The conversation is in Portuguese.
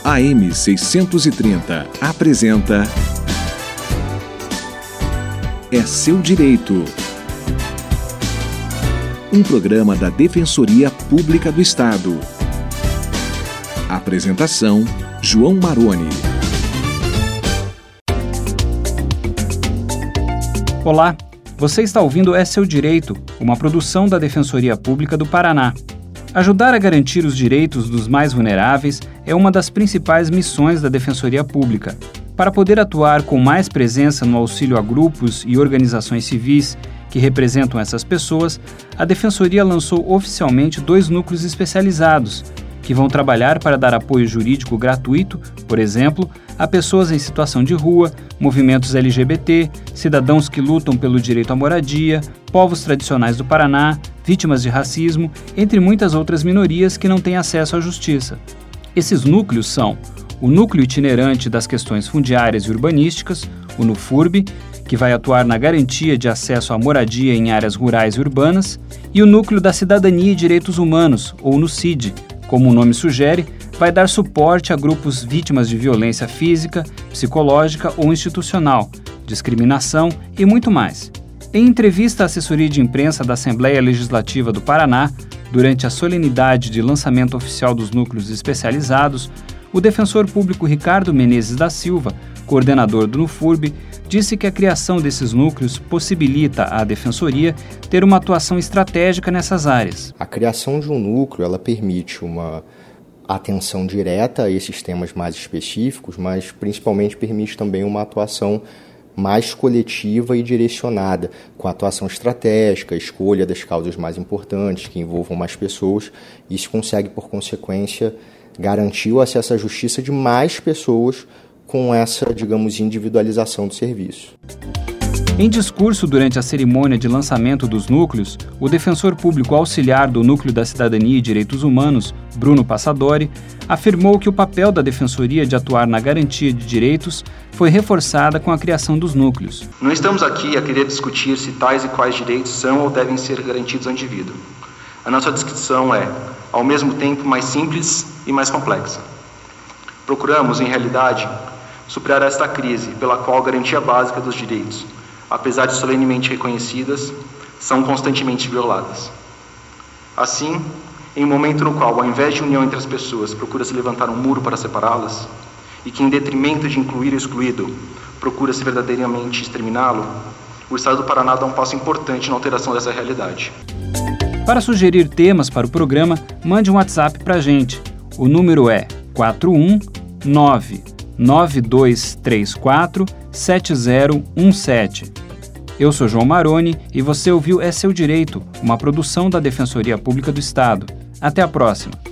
AM 630 apresenta É Seu Direito. Um programa da Defensoria Pública do Estado. Apresentação: João Maroni. Olá, você está ouvindo É Seu Direito, uma produção da Defensoria Pública do Paraná. Ajudar a garantir os direitos dos mais vulneráveis é uma das principais missões da Defensoria Pública. Para poder atuar com mais presença no auxílio a grupos e organizações civis que representam essas pessoas, a Defensoria lançou oficialmente 2 núcleos especializados, que vão trabalhar para dar apoio jurídico gratuito, por exemplo, a pessoas em situação de rua, movimentos LGBT, cidadãos que lutam pelo direito à moradia, povos tradicionais do Paraná, vítimas de racismo, entre muitas outras minorias que não têm acesso à justiça. Esses núcleos são o Núcleo Itinerante das Questões Fundiárias e Urbanísticas, o NUFURB, que vai atuar na garantia de acesso à moradia em áreas rurais e urbanas, e o Núcleo da Cidadania e Direitos Humanos, ou NUCID, como o nome sugere, vai dar suporte a grupos vítimas de violência física, psicológica ou institucional, discriminação e muito mais. Em entrevista à assessoria de imprensa da Assembleia Legislativa do Paraná, durante a solenidade de lançamento oficial dos núcleos especializados, o defensor público Ricardo Menezes da Silva, coordenador do NUFURB, disse que a criação desses núcleos possibilita à Defensoria ter uma atuação estratégica nessas áreas. A criação de um núcleo ela permite uma atenção direta a esses temas mais específicos, mas principalmente permite também uma atuação mais coletiva e direcionada, com atuação estratégica, escolha das causas mais importantes, que envolvam mais pessoas. Isso consegue, por consequência, garantir o acesso à justiça de mais pessoas com essa, digamos, individualização do serviço. Em discurso durante a cerimônia de lançamento dos núcleos, o defensor público auxiliar do Núcleo da Cidadania e Direitos Humanos, Bruno Passadori, afirmou que o papel da Defensoria de atuar na garantia de direitos foi reforçada com a criação dos núcleos. Não estamos aqui a querer discutir se tais e quais direitos são ou devem ser garantidos ao indivíduo. A nossa discussão é, ao mesmo tempo, mais simples e mais complexa. Procuramos, em realidade, superar esta crise pela qual a garantia básica dos direitos, apesar de solenemente reconhecidas, são constantemente violadas. Assim, em um momento no qual, ao invés de união entre as pessoas, procura-se levantar um muro para separá-las, e que, em detrimento de incluir o excluído, procura-se verdadeiramente exterminá-lo, o Estado do Paraná dá um passo importante na alteração dessa realidade. Para sugerir temas para o programa, mande um WhatsApp para a gente. O número é 419-9234-7017. Eu sou João Maroni e você ouviu É Seu Direito, uma produção da Defensoria Pública do Estado. Até a próxima!